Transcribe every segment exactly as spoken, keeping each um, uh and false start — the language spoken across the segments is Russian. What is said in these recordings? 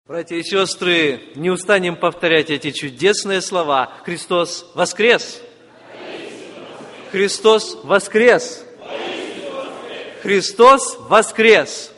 Братья и сестры, не устанем повторять эти чудесные слова. Христос воскрес! Христос воскрес! Христос воскрес!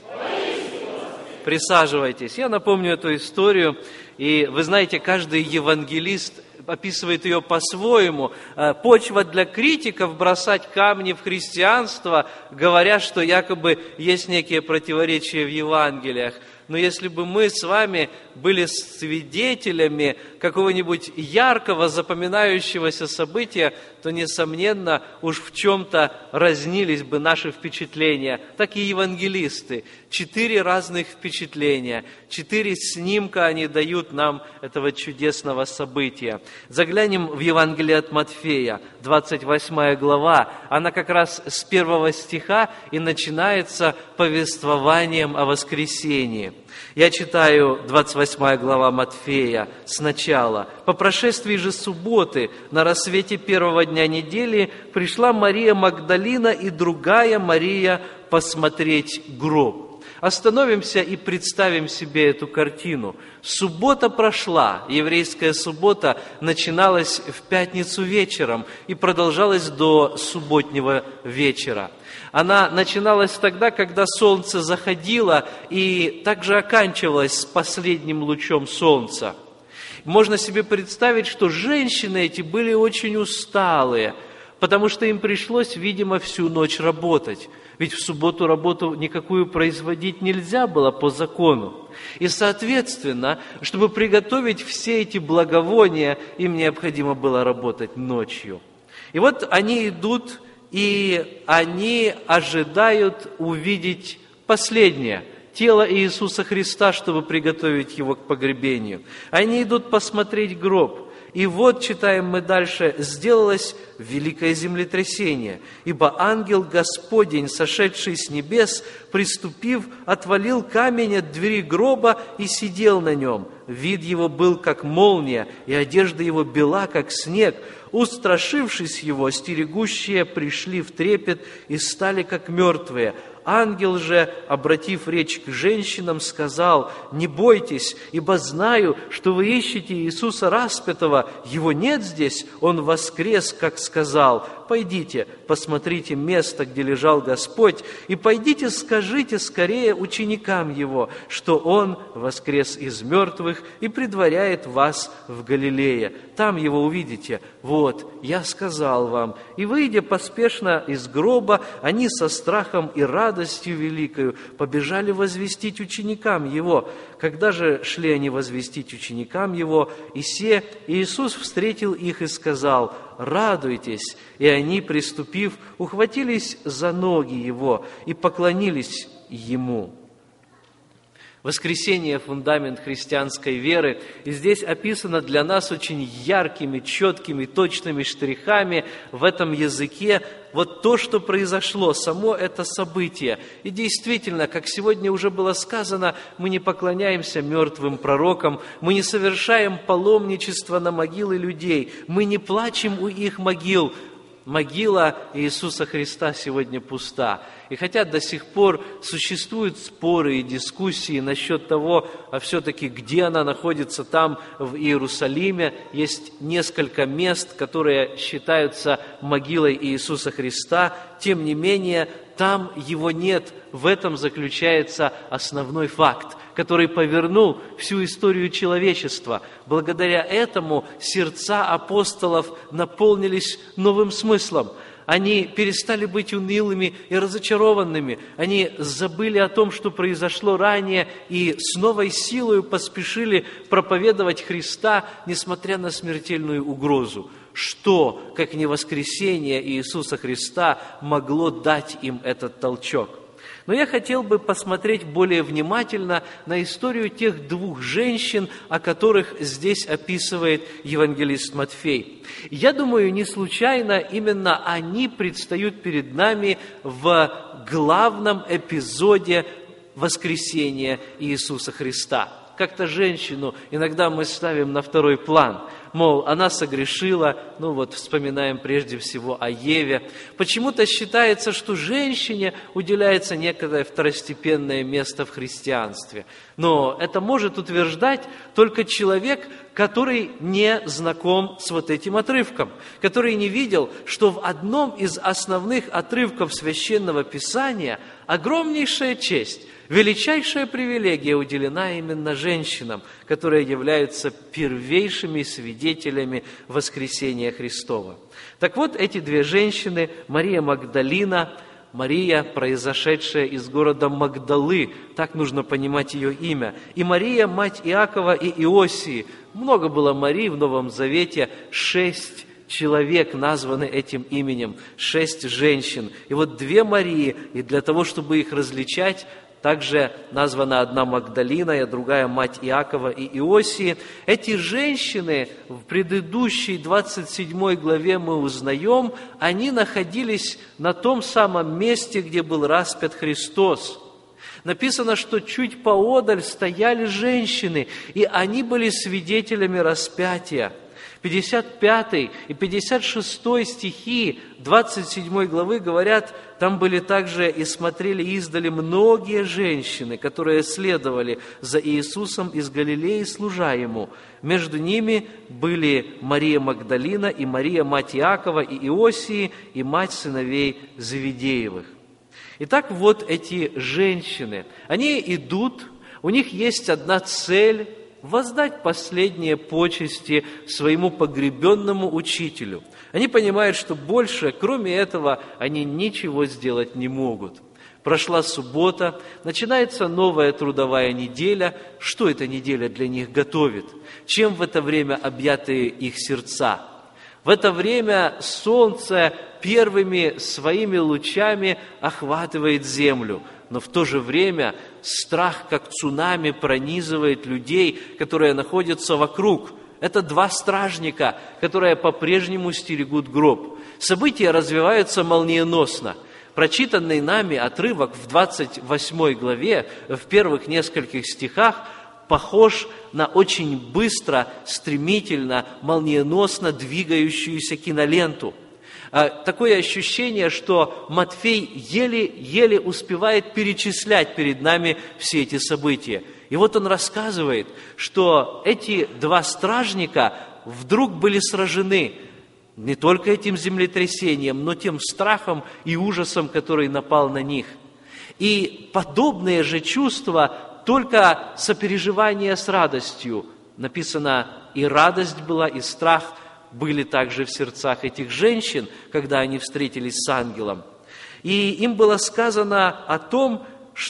Присаживайтесь. Я напомню эту историю. И вы знаете, каждый евангелист описывает ее по-своему. Почва для критиков бросать камни в христианство, говоря, что якобы есть некие противоречия в Евангелиях. Но если бы мы с вами были свидетелями какого-нибудь яркого, запоминающегося события, то, несомненно, уж в чем-то разнились бы наши впечатления. Так и евангелисты. Четыре разных впечатления, четыре снимка они дают нам этого чудесного события. Заглянем в Евангелие от Матфея, двадцать восьмая глава. Она как раз с первого стиха и начинается повествованием о воскресении. Я читаю двадцать восьмая глава Матфея сначала. «По прошествии же субботы, на рассвете первого дня недели, пришла Мария Магдалина и другая Мария посмотреть гроб». Остановимся и представим себе эту картину. Суббота прошла, еврейская суббота начиналась в пятницу вечером и продолжалась до субботнего вечера. Она начиналась тогда, когда солнце заходило, и также оканчивалась с последним лучом солнца. Можно себе представить, что женщины эти были очень усталые, потому что им пришлось, видимо, всю ночь работать. Ведь в субботу работу никакую производить нельзя было по закону. И, соответственно, чтобы приготовить все эти благовония, им необходимо было работать ночью. И вот они идут, и они ожидают увидеть последнее – тело Иисуса Христа, чтобы приготовить его к погребению. Они идут посмотреть гроб. И вот, читаем мы дальше, «сделалось великое землетрясение, ибо ангел Господень, сошедший с небес, приступив, отвалил камень от двери гроба и сидел на нем. Вид его был, как молния, и одежда его бела, как снег. Устрашившись его, стерегущие пришли в трепет и стали, как мертвые. Ангел же, обратив речь к женщинам, сказал: «Не бойтесь, ибо знаю, что вы ищете Иисуса распятого. Его нет здесь, Он воскрес, как сказал. Пойдите, посмотрите место, где лежал Господь, и пойдите, скажите скорее ученикам Его, что Он воскрес из мертвых и предваряет вас в Галилее. Там Его увидите. Вот, я сказал вам». И, выйдя поспешно из гроба, они со страхом и радостью великою побежали возвестить ученикам Его. Когда же шли они возвестить ученикам Его, и се Иисус встретил их и сказал: «Радуйтесь!» И они, приступив, ухватились за ноги Его и поклонились Ему. Воскресение – фундамент христианской веры, и здесь описано для нас очень яркими, четкими, точными штрихами в этом языке вот то, что произошло, само это событие. И действительно, как сегодня уже было сказано, мы не поклоняемся мертвым пророкам, мы не совершаем паломничество на могилы людей, мы не плачем у их могил. Могила Иисуса Христа сегодня пуста. И хотя до сих пор существуют споры и дискуссии насчет того, а все-таки где она находится там, в Иерусалиме, есть несколько мест, которые считаются могилой Иисуса Христа, тем не менее, там его нет. В этом заключается основной факт, который повернул всю историю человечества. Благодаря этому сердца апостолов наполнились новым смыслом. Они перестали быть унылыми и разочарованными. Они забыли о том, что произошло ранее, и с новой силой поспешили проповедовать Христа, несмотря на смертельную угрозу. Что, как не воскресение Иисуса Христа, могло дать им этот толчок? Но я хотел бы посмотреть более внимательно на историю тех двух женщин, о которых здесь описывает евангелист Матфей. Я думаю, не случайно именно они предстают перед нами в главном эпизоде воскресения Иисуса Христа. Как-то женщину иногда мы ставим на второй план. Мол, она согрешила, ну вот вспоминаем прежде всего о Еве. Почему-то считается, что женщине уделяется некое второстепенное место в христианстве. Но это может утверждать только человек, который не знаком с вот этим отрывком, который не видел, что в одном из основных отрывков Священного Писания огромнейшая честь, величайшая привилегия уделена именно женщинам, которые являются первейшими свидетелями воскресения Христова. Так вот, эти две женщины, Мария Магдалина, Мария, произошедшая из города Магдалы, так нужно понимать ее имя, и Мария, мать Иакова и Иосии. Много было Марий в Новом Завете, шесть человек названы этим именем, шесть женщин. И вот две Марии, и для того, чтобы их различать, также названа одна Магдалина, и другая мать Иакова и Иосии. Эти женщины в предыдущей двадцать седьмой главе мы узнаем, они находились на том самом месте, где был распят Христос. Написано, что чуть поодаль стояли женщины, и они были свидетелями распятия. пятьдесят пятый и пятьдесят шестой стихи двадцать седьмой главы говорят, там были также и смотрели издали многие женщины, которые следовали за Иисусом из Галилеи, служа Ему. Между ними были Мария Магдалина и Мария, мать Иакова и Иосии, и мать сыновей Зеведеевых. Итак, вот эти женщины, они идут, у них есть одна цель – воздать последние почести своему погребенному учителю. Они понимают, что больше, кроме этого, они ничего сделать не могут. Прошла суббота, начинается новая трудовая неделя. Что эта неделя для них готовит? Чем в это время объяты их сердца? В это время солнце первыми своими лучами охватывает землю, но в то же время страх, как цунами, пронизывает людей, которые находятся вокруг. Это два стражника, которые по-прежнему стерегут гроб. События развиваются молниеносно. Прочитанный нами отрывок в двадцать восьмой главе, в первых нескольких стихах, похож на очень быстро, стремительно, молниеносно двигающуюся киноленту. Такое ощущение, что Матфей еле-еле успевает перечислять перед нами все эти события. И вот он рассказывает, что эти два стражника вдруг были сражены не только этим землетрясением, но тем страхом и ужасом, который напал на них. И подобные же чувства, только сопереживание с радостью. Написано, и радость была, и страх были также в сердцах этих женщин, когда они встретились с ангелом. И им было сказано о том,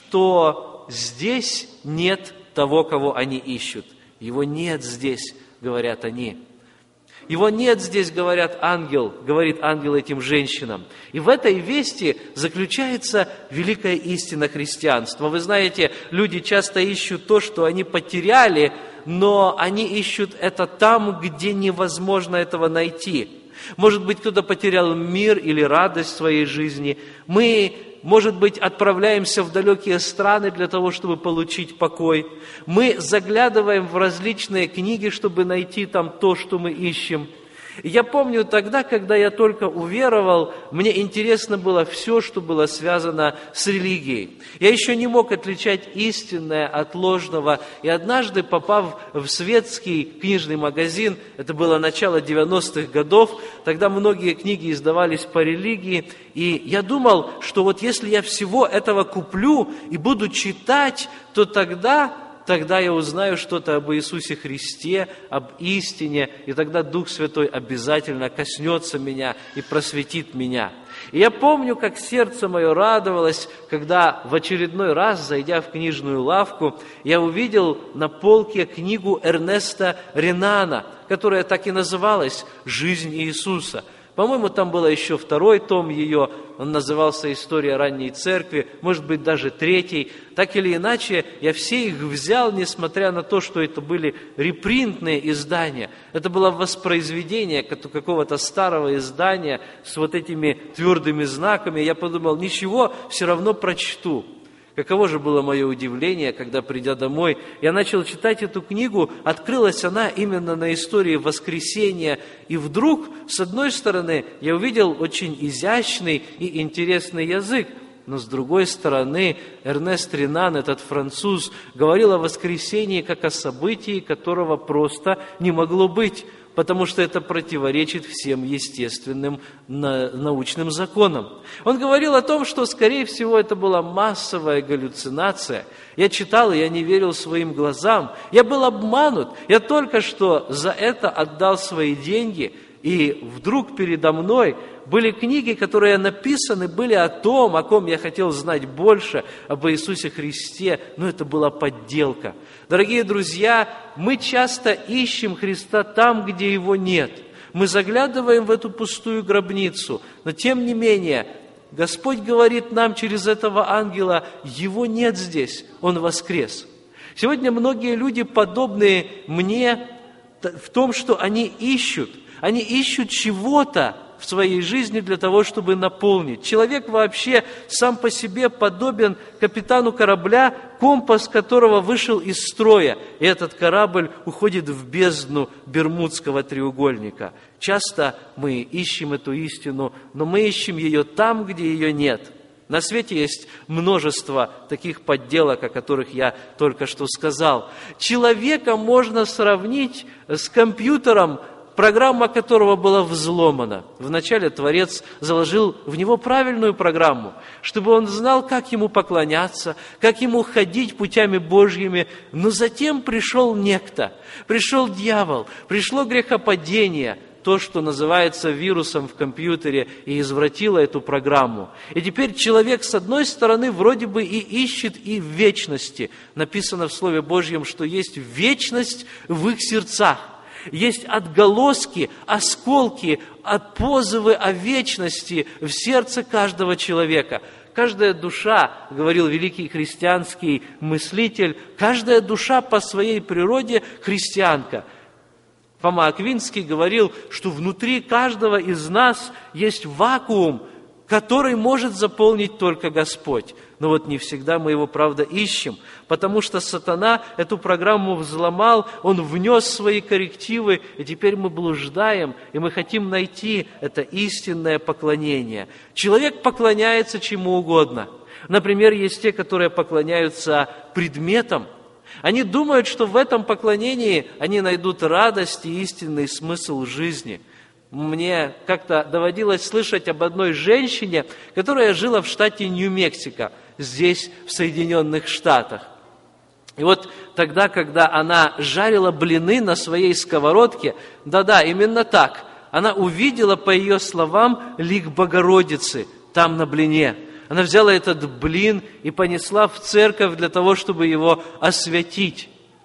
что здесь нет того, кого они ищут. Его нет здесь, говорят они. Его нет здесь, говорят ангел, говорит ангел этим женщинам. И в этой вести заключается великая истина христианства. Вы знаете, люди часто ищут то, что они потеряли, но они ищут это там, где невозможно этого найти. Может быть, кто-то потерял мир или радость в своей жизни. Мы, может быть, отправляемся в далекие страны для того, чтобы получить покой. Мы заглядываем в различные книги, чтобы найти там то, что мы ищем. Я помню тогда, когда я только уверовал, мне интересно было все, что было связано с религией. Я еще не мог отличать истинное от ложного. И однажды, попав в светский книжный магазин, это было начало девяностых годов, тогда многие книги издавались по религии, и я думал, что вот если я всего этого куплю и буду читать, то тогда... Тогда я узнаю что-то об Иисусе Христе, об истине, и тогда Дух Святой обязательно коснется меня и просветит меня. И я помню, как сердце мое радовалось, когда в очередной раз, зайдя в книжную лавку, я увидел на полке книгу Эрнеста Ренана, которая так и называлась «Жизнь Иисуса». По-моему, там был еще второй том ее, он назывался «История ранней церкви», может быть, даже третий. Так или иначе, я все их взял, несмотря на то, что это были репринтные издания. Это было воспроизведение какого-то старого издания с вот этими твердыми знаками. Я подумал, ничего, все равно прочту. Каково же было мое удивление, когда, придя домой, я начал читать эту книгу, открылась она именно на истории воскресения, и вдруг, с одной стороны, я увидел очень изящный и интересный язык, но с другой стороны, Эрнест Ренан, этот француз, говорил о воскресении как о событии, которого просто не могло быть, потому что это противоречит всем естественным научным законам. Он говорил о том, что, скорее всего, это была массовая галлюцинация. Я читал, и я не верил своим глазам. Я был обманут. Я только что за это отдал свои деньги, и вдруг передо мной были книги, которые написаны были о том, о ком я хотел знать больше, об Иисусе Христе, но это была подделка. Дорогие друзья, мы часто ищем Христа там, где Его нет. Мы заглядываем в эту пустую гробницу, но тем не менее, Господь говорит нам через этого ангела: Его нет здесь, Он воскрес. Сегодня многие люди, подобные мне, в том, что они ищут, они ищут чего-то в своей жизни для того, чтобы наполнить. Человек вообще сам по себе подобен капитану корабля, компас которого вышел из строя, и этот корабль уходит в бездну Бермудского треугольника. Часто мы ищем эту истину, но мы ищем ее там, где ее нет. На свете есть множество таких подделок, о которых я только что сказал. Человека можно сравнить с компьютером, программа которого была взломана. Вначале Творец заложил в него правильную программу, чтобы он знал, как ему поклоняться, как ему ходить путями Божьими. Но затем пришел некто, пришел дьявол, пришло грехопадение, то, что называется вирусом в компьютере, и извратило эту программу. И теперь человек, с одной стороны, вроде бы и ищет и в вечности. Написано в Слове Божьем, что есть вечность в их сердцах. Есть отголоски, осколки, позывы о вечности в сердце каждого человека. Каждая душа, говорил великий христианский мыслитель, каждая душа по своей природе христианка. Фома Аквинский говорил, что внутри каждого из нас есть вакуум, который может заполнить только Господь. Но вот не всегда мы его, правда, ищем, потому что сатана эту программу взломал, он внес свои коррективы, и теперь мы блуждаем, и мы хотим найти это истинное поклонение. Человек поклоняется чему угодно. Например, есть те, которые поклоняются предметам. Они думают, что в этом поклонении они найдут радость и истинный смысл жизни. Мне как-то доводилось слышать об одной женщине, которая жила в штате Нью-Мексико, здесь, в Соединенных Штатах. И вот тогда, когда она жарила блины на своей сковородке, да-да, именно так, она увидела, по ее словам, лик Богородицы там на блине. Она взяла этот блин и понесла в церковь для того, чтобы его освятить.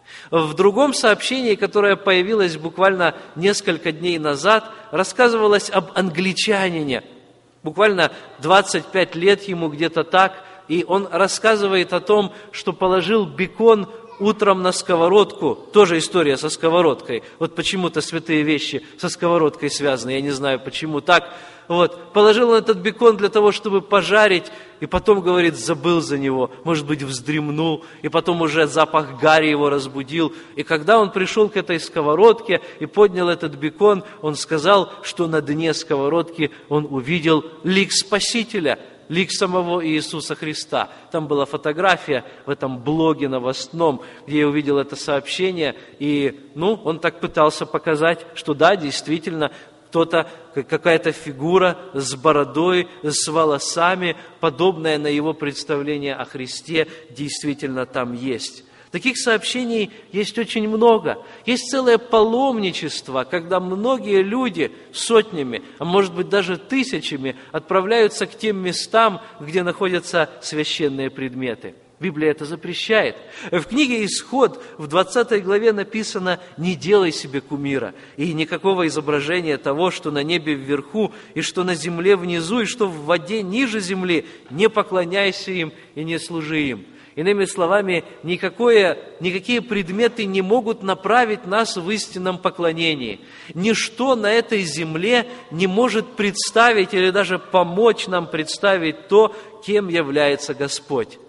В другом сообщении, которое появилось буквально несколько дней назад, рассказывалось об англичанине. Буквально двадцать пять лет ему, где-то так, и он рассказывает о том, что положил бекон утром на сковородку. Тоже история со сковородкой. Вот почему-то святые вещи со сковородкой связаны, я не знаю, почему так. Вот. Положил он этот бекон для того, чтобы пожарить, и потом, говорит, забыл за него, может быть, вздремнул, и потом уже запах гари его разбудил. И когда он пришел к этой сковородке и поднял этот бекон, он сказал, что на дне сковородки он увидел лик Спасителя, лик самого Иисуса Христа. Там была фотография в этом блоге новостном, где я увидел это сообщение, и, ну, он так пытался показать, что да, действительно, кто-то, какая-то фигура с бородой, с волосами, подобная на его представление о Христе, действительно там есть. Таких сообщений есть очень много. Есть целое паломничество, когда многие люди сотнями, а может быть даже тысячами отправляются к тем местам, где находятся священные предметы. Библия это запрещает. В книге «Исход» в двадцатой главе написано: «Не делай себе кумира, и никакого изображения того, что на небе вверху, и что на земле внизу, и что в воде ниже земли, не поклоняйся им и не служи им». Иными словами, никакое, никакие предметы не могут направить нас в истинном поклонении. Ничто на этой земле не может представить или даже помочь нам представить то, кем является Господь.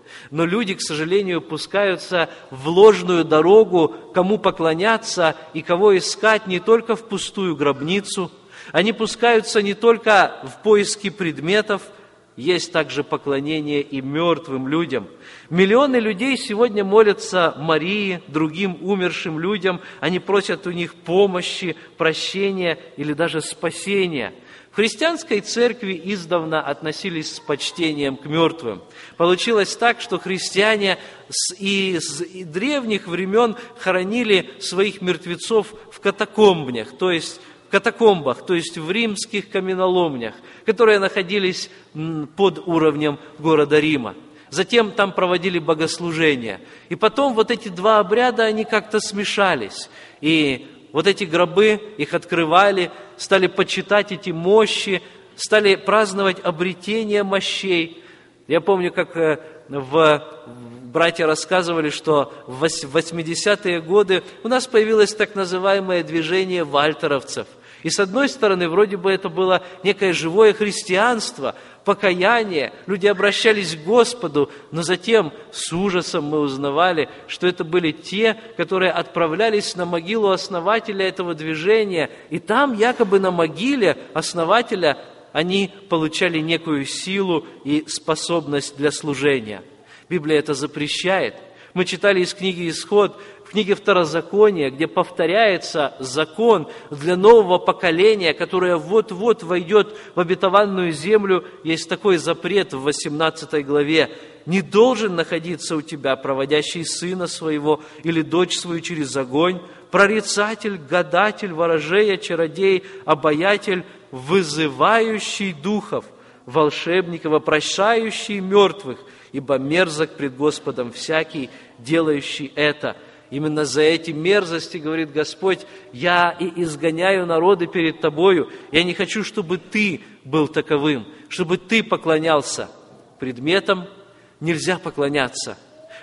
Но люди, к сожалению, пускаются в ложную дорогу, кому поклоняться и кого искать не только в пустую гробницу. Они пускаются не только в поиски предметов, есть также поклонение и мертвым людям. Миллионы людей сегодня молятся Марии, другим умершим людям. Они просят у них помощи, прощения или даже спасения. В христианской церкви издавна относились с почтением к мертвым. Получилось так, что христиане с, и с древних времен хоронили своих мертвецов в катакомбнях, то есть в катакомбах, то есть в римских каменоломнях, которые находились под уровнем города Рима. Затем там проводили богослужения. И потом вот эти два обряда, они как-то смешались. И вот эти гробы, их открывали, стали почитать эти мощи, стали праздновать обретение мощей. Я помню, как в... братья рассказывали, что в восьмидесятые годы у нас появилось так называемое движение вальтеровцев. И с одной стороны, вроде бы это было некое живое христианство, покаяние, люди обращались к Господу, но затем с ужасом мы узнавали, что это были те, которые отправлялись на могилу основателя этого движения, и там якобы на могиле основателя они получали некую силу и способность для служения. Библия это запрещает. Мы читали из книги «Исход», в книге Второзакония, где повторяется закон для нового поколения, которое вот-вот войдет в обетованную землю. Есть такой запрет в восемнадцатой главе. «Не должен находиться у тебя проводящий сына своего или дочь свою через огонь, прорицатель, гадатель, ворожея, чародей, обаятель, вызывающий духов, волшебник, вопрошающий мертвых, ибо мерзок пред Господом всякий, делающий это». Именно за эти мерзости, говорит Господь, я и изгоняю народы перед тобою. Я не хочу, чтобы ты был таковым, чтобы ты поклонялся предметам. Нельзя поклоняться.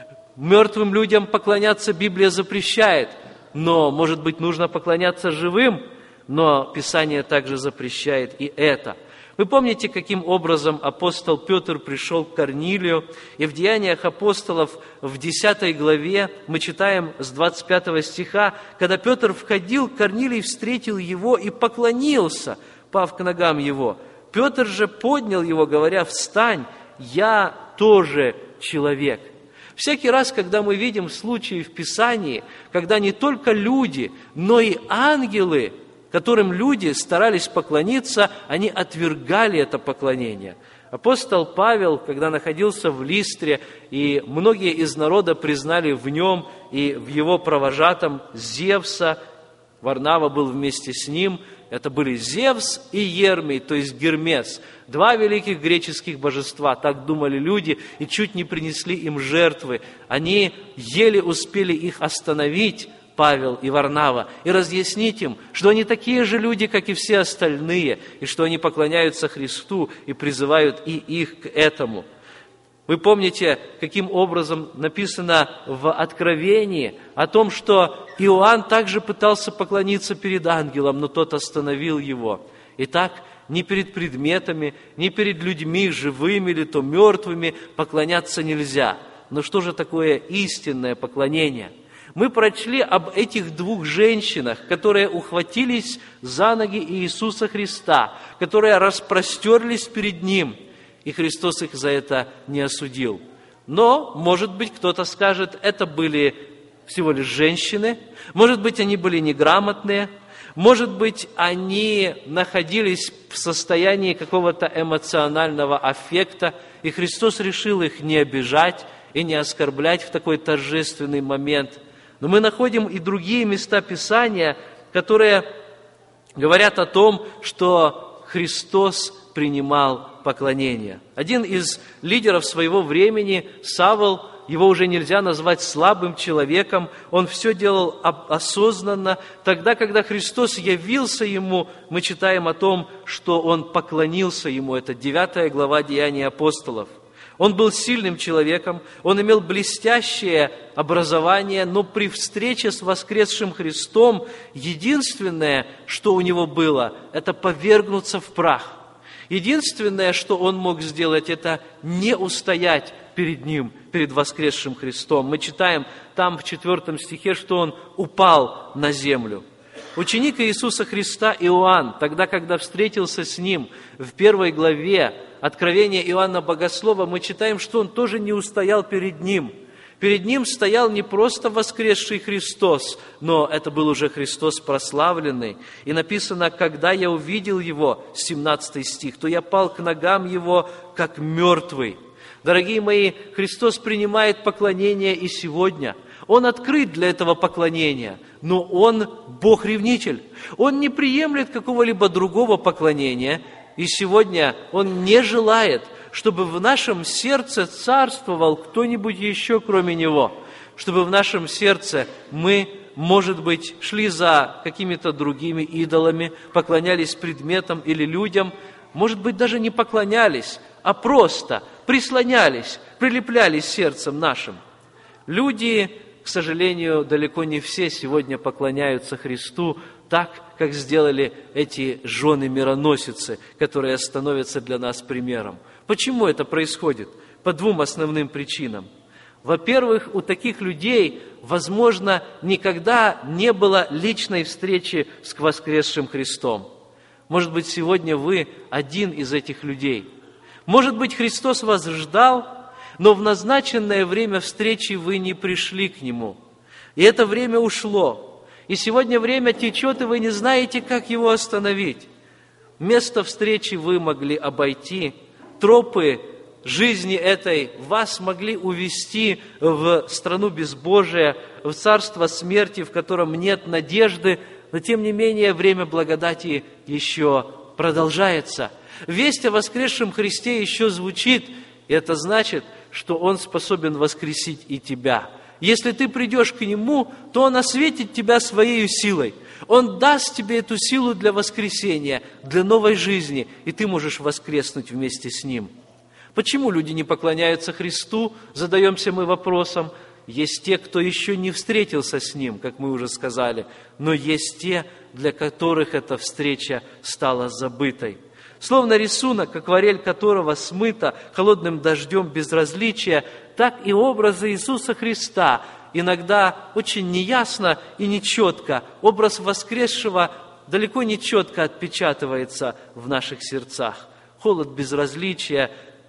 Мертвым людям поклоняться Библия запрещает, но, может быть, нужно поклоняться живым, но Писание также запрещает и это. Вы помните, каким образом апостол Петр пришел к Корнилию? И в Деяниях апостолов в десятой главе мы читаем с двадцать пятого стиха, когда Петр входил, Корнилий встретил его и поклонился, пав к ногам его. Петр же поднял его, говоря: «Встань, я тоже человек». Всякий раз, когда мы видим случаи в Писании, когда не только люди, но и ангелы, которым люди старались поклониться, они отвергали это поклонение. Апостол Павел, когда находился в Листре, и многие из народа признали в нем и в его провожатом Зевса, Варнава был вместе с ним, это были Зевс и Ермий, то есть Гермес, два великих греческих божества, так думали люди, и чуть не принесли им жертвы. Они еле успели их остановить, Павел и Варнава, и разъяснить им, что они такие же люди, как и все остальные, и что они поклоняются Христу и призывают и их к этому. Вы помните, каким образом написано в Откровении о том, что Иоанн также пытался поклониться перед ангелом, но тот остановил его. Итак, ни перед предметами, ни перед людьми, живыми или то мертвыми, поклоняться нельзя. Но что же такое истинное поклонение? Мы прочли об этих двух женщинах, которые ухватились за ноги Иисуса Христа, которые распростерлись перед Ним, и Христос их за это не осудил. Но, может быть, кто-то скажет, это были всего лишь женщины, может быть, они были неграмотные, может быть, они находились в состоянии какого-то эмоционального аффекта, и Христос решил их не обижать и не оскорблять в такой торжественный момент. Но мы находим и другие места Писания, которые говорят о том, что Христос принимал поклонение. Один из лидеров своего времени, Савл, его уже нельзя назвать слабым человеком, он все делал осознанно. Тогда, когда Христос явился ему, мы читаем о том, что он поклонился ему. Это девятая глава Деяний апостолов. Он был сильным человеком, он имел блестящее образование, но при встрече с воскресшим Христом единственное, что у него было, это повергнуться в прах. Единственное, что он мог сделать, это не устоять перед Ним перед воскресшим Христом. Мы читаем там в четвертом стихе, что Он упал на землю. Ученик Иисуса Христа Иоанн, тогда, когда встретился с Ним в первой главе Откровения Иоанна Богослова, мы читаем, что он тоже не устоял перед Ним. Перед Ним стоял не просто воскресший Христос, но это был уже Христос прославленный. И написано, когда я увидел Его, семнадцатый стих, то я пал к ногам Его, как мертвый. Дорогие мои, Христос принимает поклонение и сегодня. Он открыт для этого поклонения, но Он Бог-ревнитель. Он не приемлет какого-либо другого поклонения, и сегодня Он не желает, чтобы в нашем сердце царствовал кто-нибудь еще, кроме Него, чтобы в нашем сердце мы, может быть, шли за какими-то другими идолами, поклонялись предметам или людям, может быть, даже не поклонялись, а просто прислонялись, прилеплялись сердцем нашим. Люди, к сожалению, далеко не все сегодня поклоняются Христу так, как сделали эти жены-мироносицы, которые становятся для нас примером. Почему это происходит? По двум основным причинам. Во-первых, у таких людей, возможно, никогда не было личной встречи с воскресшим Христом. Может быть, сегодня вы один из этих людей. Может быть, Христос вас ждал, но в назначенное время встречи вы не пришли к Нему. И это время ушло. И сегодня время течет, и вы не знаете, как его остановить. Место встречи вы могли обойти. Тропы жизни этой вас могли увести в страну безбожия, в царство смерти, в котором нет надежды, но тем не менее время благодати еще продолжается. Весть о воскресшем Христе еще звучит, и это значит, что Он способен воскресить и тебя. Если ты придешь к Нему, то Он осветит тебя Своей силой. Он даст тебе эту силу для воскресения, для новой жизни, и ты можешь воскреснуть вместе с Ним. Почему люди не поклоняются Христу? Задаемся мы вопросом. Есть те, кто еще не встретился с Ним, как мы уже сказали, но есть те, для которых эта встреча стала забытой. Словно рисунок, акварель которого смыта холодным дождем безразличия, так и образы Иисуса Христа иногда очень неясно и нечетко. Образ воскресшего далеко не четко отпечатывается в наших сердцах. Холод безразличия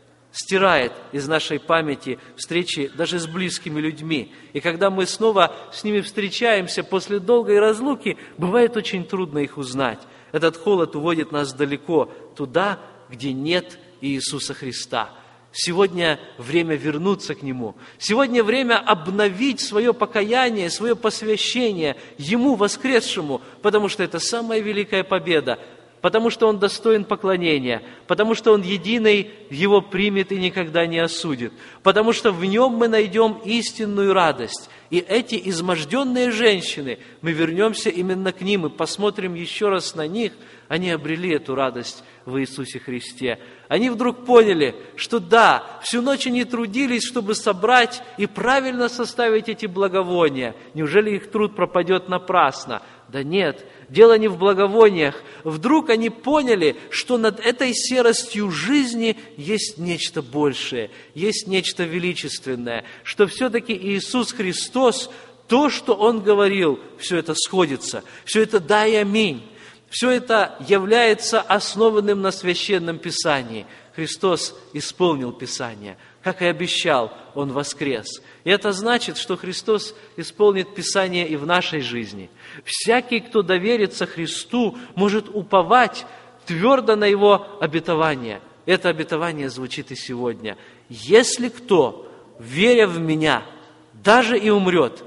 стирает из нашей памяти встречи даже с близкими людьми. И когда мы снова с ними встречаемся после долгой разлуки, бывает очень трудно их узнать. Этот холод уводит нас далеко, туда, где нет Иисуса Христа. Сегодня время вернуться к Нему. Сегодня время обновить свое покаяние, свое посвящение Ему, воскресшему, потому что это самая великая победа, потому что Он достоин поклонения, потому что Он единый Его примет и никогда не осудит, потому что в Нем мы найдем истинную радость. И эти изможденные женщины, мы вернемся именно к ним и посмотрим еще раз на них, они обрели эту радость в Иисусе Христе. Они вдруг поняли, что да, всю ночь они трудились, чтобы собрать и правильно составить эти благовония. Неужели их труд пропадет напрасно? Да нет, дело не в благовониях. Вдруг они поняли, что над этой серостью жизни есть нечто большее, есть нечто величественное, что все-таки Иисус Христос, то, что Он говорил, все это сходится, все это да и аминь. Все это является основанным на Священном Писании. Христос исполнил Писание. Как и обещал, Он воскрес. И это значит, что Христос исполнит Писание и в нашей жизни. Всякий, кто доверится Христу, может уповать твердо на Его обетование. Это обетование звучит и сегодня. Если кто, веря в Меня, даже и умрет,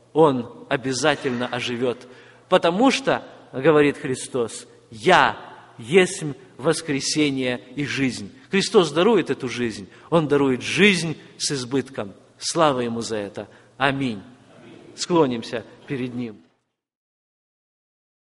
он обязательно оживет. Потому что, говорит Христос, «Я есть воскресение и жизнь». Христос дарует эту жизнь. Он дарует жизнь с избытком. Слава Ему за это. Аминь. Склонимся перед Ним.